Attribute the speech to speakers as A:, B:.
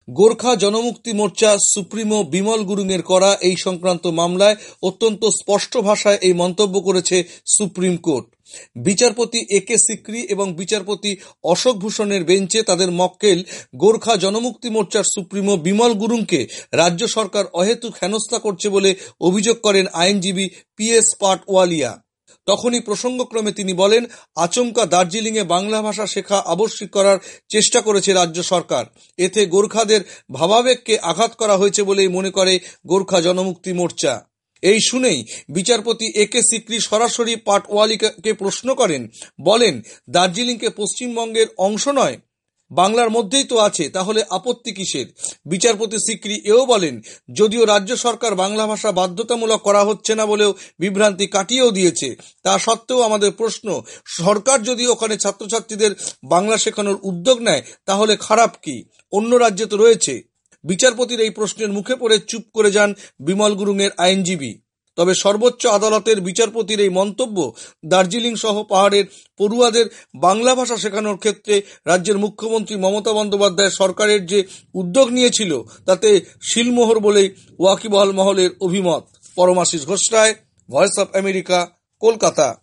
A: Gorkha Janmukti Morcha supremo Bimal গুরুংয়ের করা এই সংক্রান্ত মামলায় অত্যন্ত স্পষ্ট ভাষায় এই মন্তব্য করেছে সুপ্রিম কোর্ট। বিচারপতি একে সিকরি এবং বিচারপতি অশোক ভূষণের বেঞ্চে তাদের মক্কেল গোর্খা জনমুক্তি মোর্চার সুপ্রিমো বিমল গুরুংকে রাজ্য সরকার অহেতুক হেনস্থা করছে বলে অভিযোগ করেন আইনজীবী PS পাটওয়ালিয়া। তখনই প্রসঙ্গক্রমে তিনি বলেন, আচমকা দার্জিলিংয়ে বাংলা ভাষা শেখা আবশ্যিক করার চেষ্টা করেছে রাজ্য সরকার। এতে গোর্খাদের ভাবাবেগকে আঘাত করা হয়েছে বলেই মনে করে গোর্খা জনমুক্তি মোর্চা। এই শুনেই বিচারপতি একে সিকরি সরাসরি পাটওয়ালিকে প্রশ্ন করেন, বলেন, দার্জিলিংকে পশ্চিমবঙ্গের অংশ নয়, বাংলার মধ্যেই তো আছে, তাহলে আপত্তি কিসের? বিচারপতি সিকরি এও বলেন, যদিও রাজ্য সরকার বাংলা ভাষা বাধ্যতামূলক করা হচ্ছে না বলেও বিভ্রান্তি কাটিয়েও দিয়েছে, তা সত্ত্বেও আমাদের প্রশ্ন, সরকার যদি ওখানে ছাত্রছাত্রীদের বাংলা শেখানোর উদ্যোগ নেয় তাহলে খারাপ কি? অন্য রাজ্যে তো রয়েছে। বিচারপতির এই প্রশ্নের মুখে পড়ে চুপ করে যান বিমল গুরুংয়ের আইনজীবী। তবে সর্বোচ্চ আদালতের বিচারপতির এই মন্তব্য দার্জিলিং সহ পাহাড়ের পড়ুয়াদের বাংলা ভাষা শেখানোর ক্ষেত্রে রাজ্যের মুখ্যমন্ত্রী মমতা বন্দ্যোপাধ্যায় সরকারের যে উদ্যোগ নিয়েছিল তাতে শিলমোহর বলেই ওয়াকিবহাল মহলের অভিমত। Paramashis Ghosh Roy, voice of America, Kolkata.